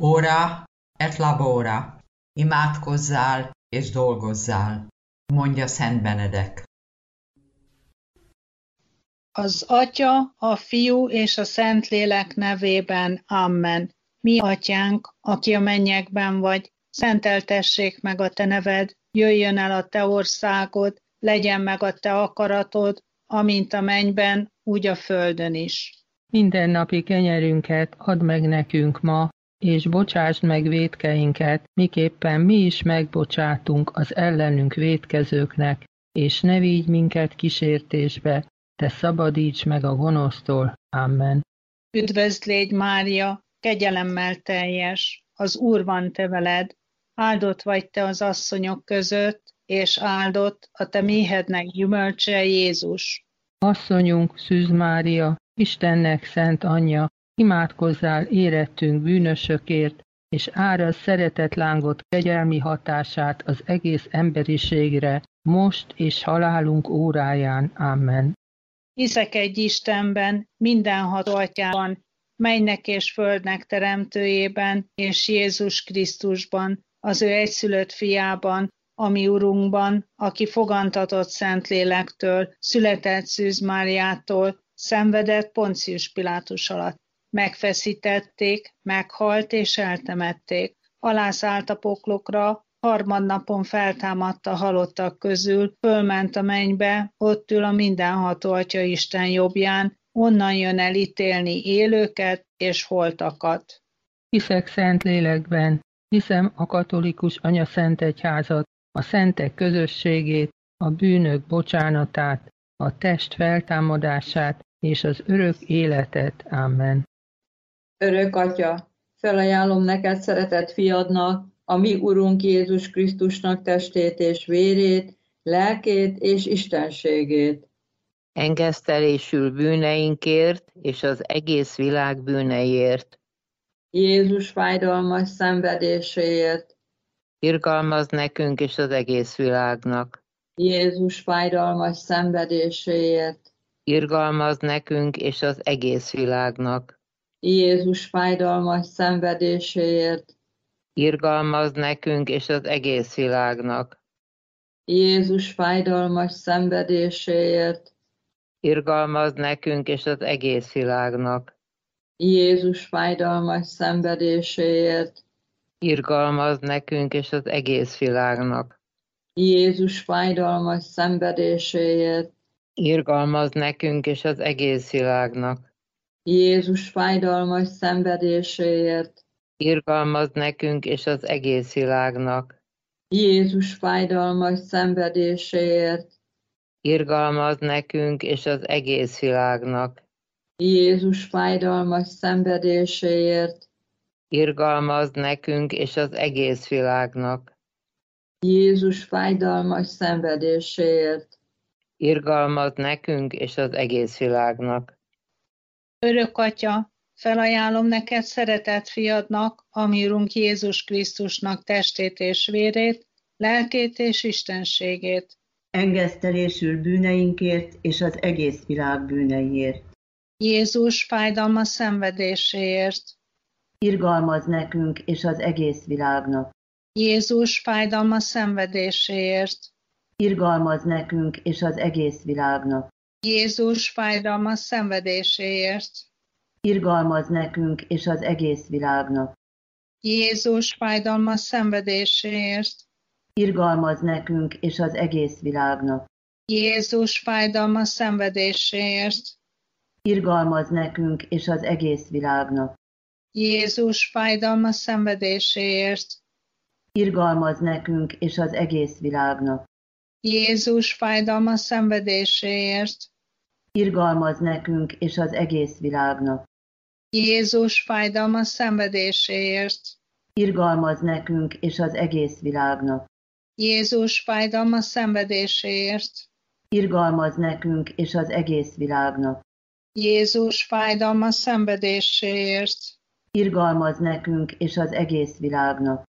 Ora et labora, imádkozzál és dolgozzál, mondja Szent Benedek. Az Atya, a Fiú és a Szentlélek nevében. Amen. Mi Atyánk, aki a mennyekben vagy, szenteltessék meg a te neved, jöjjön el a te országod, legyen meg a te akaratod, amint a mennyben, úgy a földön is. Mindennapi kenyerünket add meg nekünk ma, és bocsásd meg vétkeinket, miképpen mi is megbocsátunk az ellenünk vétkezőknek, és ne vigy minket kísértésbe, de szabadíts meg a gonosztól. Amen. Üdvözd légy, Mária, kegyelemmel teljes, az Úr van te veled, áldott vagy te az asszonyok között, és áldott a te méhednek gyümölcse, Jézus. Asszonyunk, Szűz Mária, Istennek szent anyja, imádkozzál érettünk bűnösökért, és árazd szeretetlángot kegyelmi hatását az egész emberiségre, most és halálunk óráján. Amen. Hiszek egy Istenben, mindenható Atyában, mennynek és földnek teremtőjében, és Jézus Krisztusban, az ő egyszülött fiában, a mi Urunkban, aki fogantatott Szentlélektől, született Szűz Máriától, szenvedett Poncius Pilátus alatt. Megfeszítették, meghalt és eltemették. Alászállt a poklokra, harmadnapon feltámadt a halottak közül, fölment a mennybe, ott ül a mindenható Atya Isten jobbján, onnan jön el ítélni élőket és holtakat. Hiszek szent lélekben, hiszem a katolikus anyaszentegyházat, a szentek közösségét, a bűnök bocsánatát, a test feltámadását és az örök életet. Amen. Örök Atya, felajánlom neked szeretett fiadnak, a mi Urunk Jézus Krisztusnak testét és vérét, lelkét és istenségét. Engesztelésül bűneinkért és az egész világ bűneiért. Jézus fájdalmas szenvedéséért. Irgalmazz nekünk és az egész világnak. Jézus fájdalmas szenvedéséért. Irgalmazz nekünk és az egész világnak. Jézus fájdalmas szenvedéséért. Irgalmazz nekünk és az egész világnak. Jézus fájdalmas szenvedéséért. Irgalmazz nekünk és az egész világnak. Jézus fájdalmas szenvedéséért. Irgalmazz nekünk és az egész világnak. Jézus fájdalmas szenvedéséért. Irgalmazz nekünk és az egész világnak. Jézus fájdalmas szenvedéséért. Irgalmazz nekünk és az egész világnak. Jézus fájdalmas szenvedéséért. Irgalmazz nekünk és az egész világnak. Jézus fájdalmas szenvedéséért. Irgalmazz nekünk és az egész világnak. Jézus fájdalmas szenvedéséért. Irgalmazz nekünk és az egész világnak. Örök Atya, felajánlom neked szeretett fiadnak, a mi Urunk Jézus Krisztusnak testét és vérét, lelkét és istenségét. Engesztelésül bűneinkért és az egész világ bűneiért. Jézus fájdalmas szenvedéséért. Irgalmazz nekünk és az egész világnak. Jézus fájdalmas szenvedéséért. Irgalmazz nekünk és az egész világnak. Jézus fájdalmas szenvedéséért. Irgalmazz nekünk és az egész világnak. Jézus fájdalmas szenvedéséért. Irgalmazz nekünk és az egész világnak. Jézus fájdalmas szenvedéséért. Irgalmazz nekünk és az egész világnak. Jézus fájdalmas szenvedéséért. Irgalmazz nekünk és az egész világnak. Jézus fájdalmas szenvedéséért. Irgalmazz nekünk és az egész világnak. Jézus fájdalmas szenvedéséért. Irgalmazz nekünk és az egész világnak. Jézus fájdalmas szenvedéséért. Irgalmazz nekünk és az egész világnak. Jézus fájdalmas szenvedéséért. Irgalmazz nekünk és az egész világnak.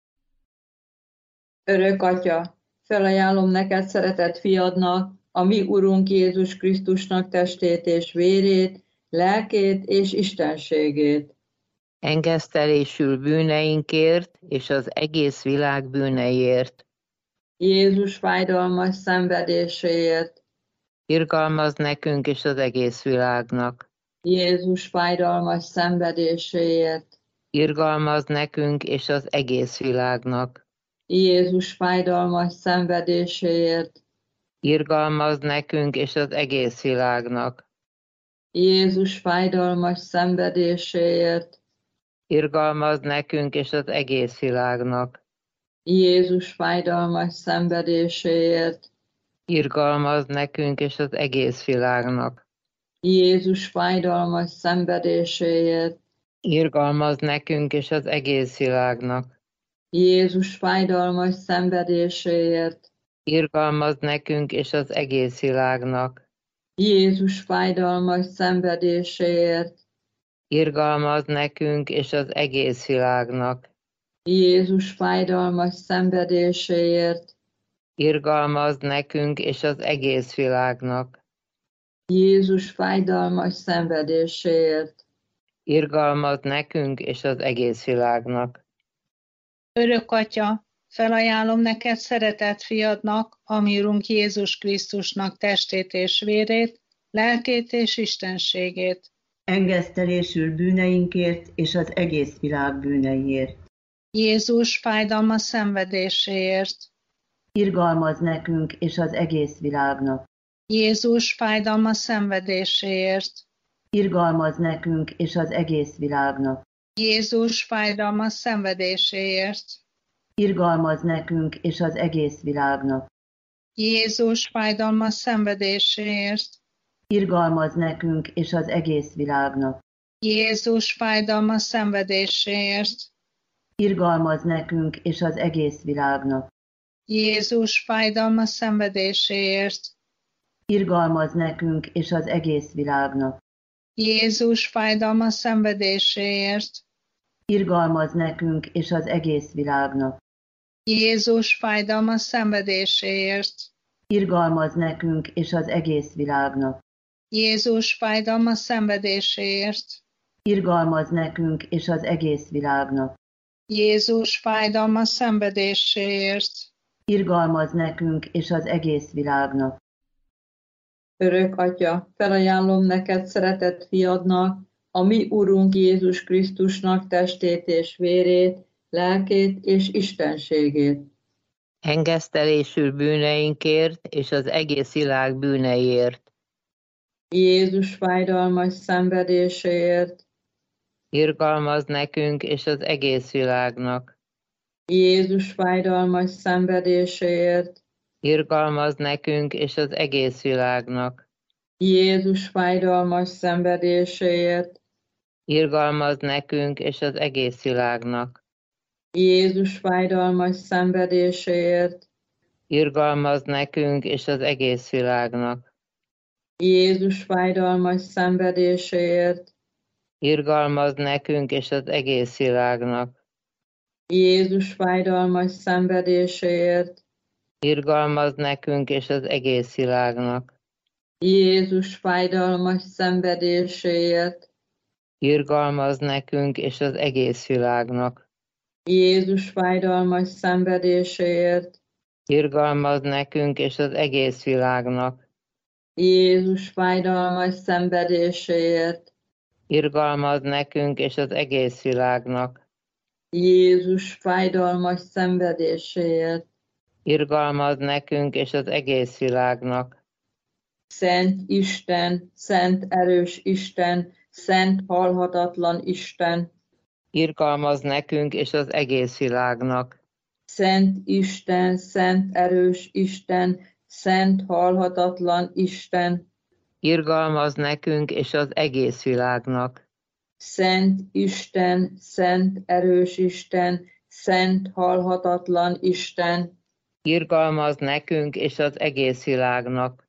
Örök Atya, felajánlom neked szeretett fiadnak, a mi Urunk Jézus Krisztusnak testét és vérét, lelkét és istenségét. engesztelésül bűneinkért és az egész világ bűneiért. Jézus fájdalmas szenvedéséért, Irgalmaz nekünk és az egész világnak. Jézus fájdalmas szenvedéséért, Irgalmaz nekünk és az egész világnak. Jézus fájdalmas szenvedéséért, Irgalmaz nekünk és az egész világnak. Jézus fájdalmas szenvedéséért, Irgalmaz nekünk és az egész világnak. Jézus fájdalmas szenvedéséért, Irgalmaz nekünk és az egész világnak. Jézus fájdalmas szenvedéséért, Irgalmaz nekünk és az egész világnak. Jézus fájdalmas szenvedéséért, Irgalmaz nekünk és az egész világnak. Jézus fájdalmas szenvedéséért, Irgalmaz nekünk és az egész világnak. Jézus fájdalmas szenvedéséért, Irgalmaz nekünk és az egész világnak. Jézus fájdalmas szenvedéséért, Irgalmaz nekünk és az egész világnak. Örök Atya, felajánlom neked szeretett fiadnak, ami Urunk Jézus Krisztusnak testét és vérét, lelkét és istenségét. Engesztelésül bűneinkért és az egész világ bűneiért. Jézus fájdalma szenvedéséért. Irgalmaz nekünk és az egész világnak. Jézus fájdalma szenvedéséért. Irgalmaz nekünk és az egész világnak. Jézus fájdalma szenvedéséért. Irgalmaz nekünk és az egész világnak. Jézus fájdalma szenvedéséért. Irgalmaz nekünk és az egész világnak. Jézus fájdalma szenvedéséért. Irgalmaz nekünk és az egész világnak. Jézus fájdalma szenvedéséért. Irgalmaz nekünk és az egész világnak. Jézus fájdalma szenvedéséért. Irgalmaz nekünk és az egész világnak. Jézus fájdalma szenvedéséért. Irgalmaz nekünk és az egész világnak. Jézus fájdalma szenvedéséért. Irgalmaz nekünk és az egész világnak. Jézus fájdalma szenvedéséért. Irgalmaz nekünk és az egész világnak. Örök Atya, felajánlom neked szeretett fiadnak, a mi Urunk Jézus Krisztusnak testét és vérét, lelkét és istenségét. Engesztelésül bűneinkért és az egész világ bűneiért. Jézus fájdalmas szenvedéséért, Irgalmaz nekünk és az egész világnak. Jézus fájdalmas szenvedéséért, Irgalmaz nekünk és az egész világnak. Jézus fájdalmas szenvedéséért, Irgalmaz nekünk és az egész világnak. Jézus fájdalmas szenvedéséért, Irgalmaz nekünk és az egész világnak. Jézus fájdalmas szenvedéséért, Irgalmaz nekünk és az egész világnak. Jézus fájdalmas szenvedéséért, Irgalmaz nekünk és az egész világnak. Jézus fájdalmas szenvedéséért, Irgalmaz nekünk és az egész világnak. Jézus fájdalmas szenvedéséért, Irgalmaz nekünk és az egész világnak. Jézus fájdalmas szenvedéséért, Irgalmaz nekünk és az egész világnak. Jézus fájdalmas szenvedéséért, Irgalmaz nekünk és az egész világnak. Szent Isten, szent erős Isten, szent halhatatlan Isten, Irgalmaz nekünk és az egész világnak. Szent Isten, szent erős Isten, szent halhatatlan Isten, Irgalmaz nekünk és az egész világnak. Szent Isten, szent erős Isten, szent halhatatlan Isten, Irgalmaz nekünk és az egész világnak.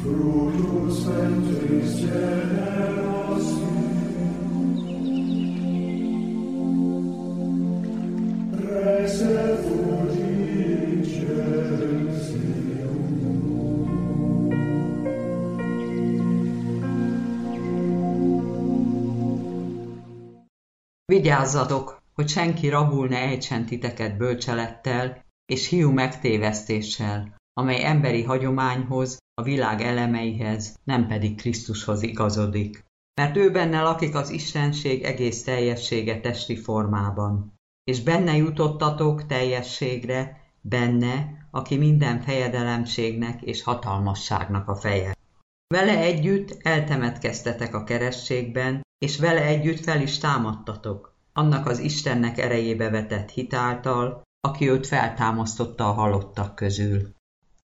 Vigyázzatok, hogy senki rabul ne ejtsen titeket bölcselettel és hiú megtévesztéssel, amely emberi hagyományhoz, a világ elemeihez, nem pedig Krisztushoz igazodik. Mert ő benne lakik az istenség egész teljessége testi formában. És benne jutottatok teljességre, benne, aki minden fejedelemségnek és hatalmasságnak a feje. Vele együtt eltemetkeztetek a kerességben, és vele együtt fel is támadtatok, annak az Istennek erejébe vetett hit által, aki őt feltámasztotta a halottak közül.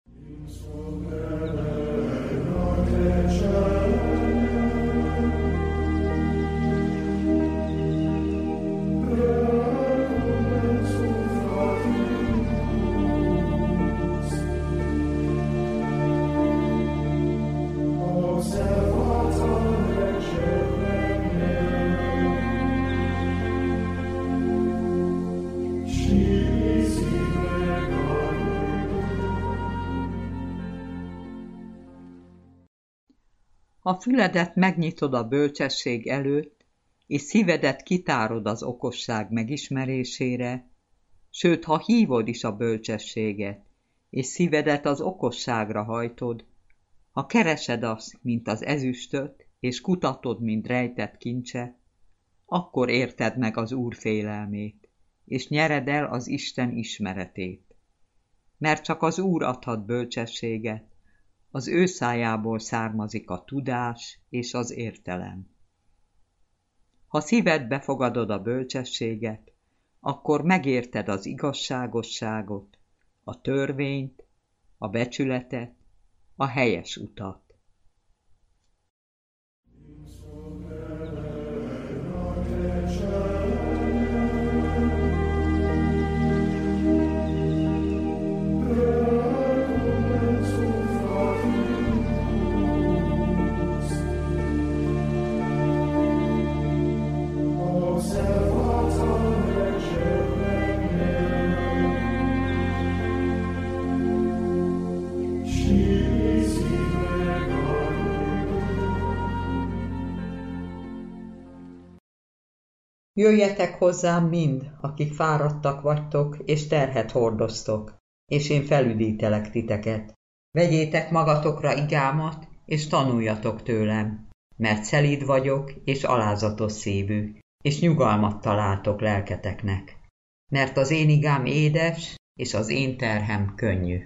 Ha füledet megnyitod a bölcsesség előtt, és szívedet kitárod az okosság megismerésére, sőt, ha hívod is a bölcsességet, és szívedet az okosságra hajtod, ha keresed azt, mint az ezüstöt, és kutatod, mint rejtett kincset, akkor érted meg az Úr félelmét, és nyered el az Isten ismeretét. Mert csak az Úr adhat bölcsességet, az ő szájából származik a tudás és az értelem. Ha szívedbe fogadod a bölcsességet, akkor megérted az igazságosságot, a törvényt, a becsületet, a helyes utat. Jöjjetek hozzám mind, akik fáradtak vagytok, és terhet hordoztok, és én felüdítelek titeket. Vegyétek magatokra igámat, és tanuljatok tőlem, mert szelíd vagyok, és alázatos szívű, és nyugalmat találtok lelketeknek. Mert az én igám édes, és az én terhem könnyű.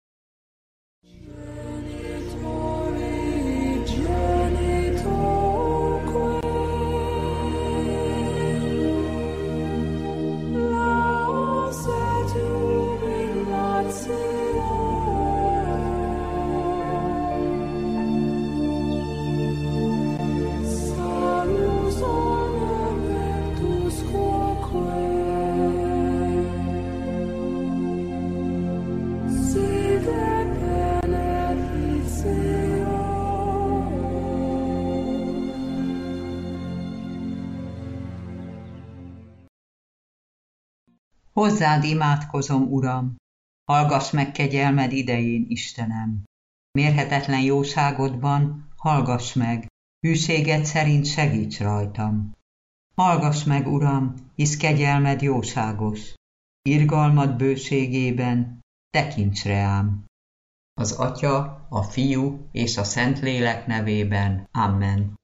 Hozzád imádkozom, Uram, hallgass meg kegyelmed idején, Istenem. Mérhetetlen jóságodban hallgass meg, hűséged szerint segíts rajtam. Hallgass meg, Uram, hisz kegyelmed jóságos, irgalmad bőségében tekints reám. Az Atya, a Fiú és a Szentlélek nevében. Amen.